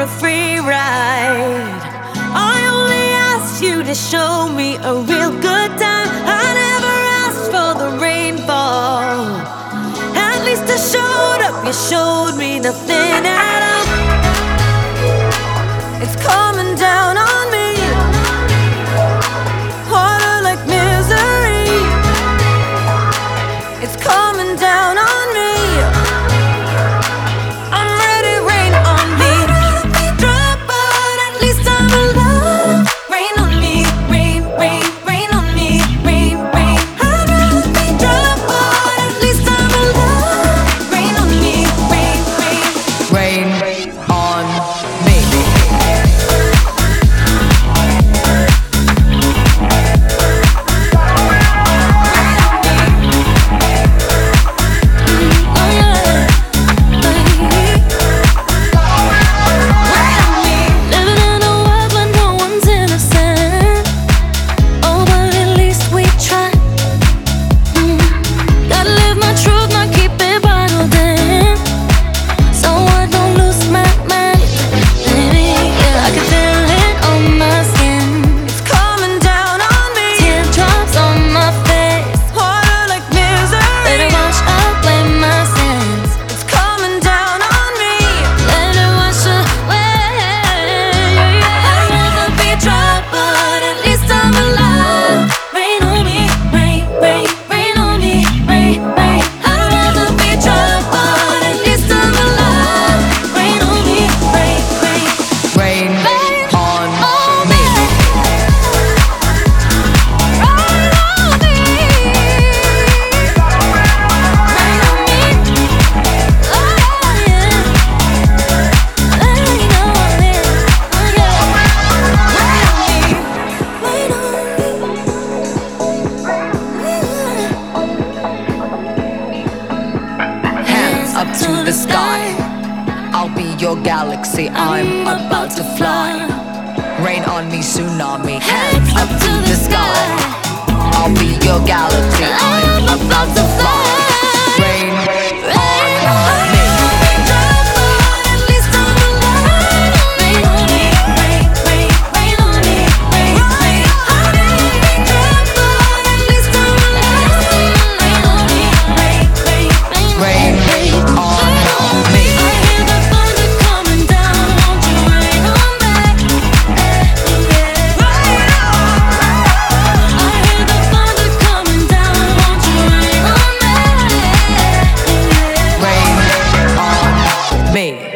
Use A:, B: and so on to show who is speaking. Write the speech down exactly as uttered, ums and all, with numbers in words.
A: a free ride. I only asked you to show me a real good time. I never asked for the rainfall. At least I showed up, you showed me nothing at all. It's coming down on me, water like misery. It's coming down on me. I'm ready, rain on me. I'd rather be dry, but at least I'm alive. Rain on me, rain, rain, rain on me, rain, rain. I'd rather be dry, but at least I'm alive. Rain on me, rain, rain,
B: rain on me. Up to the sky, I'll be your galaxy, I'm about to fly. Rain on me, tsunami, hands up to the sky. I'll be your galaxy, I'm about to fly. Rain on me. Me.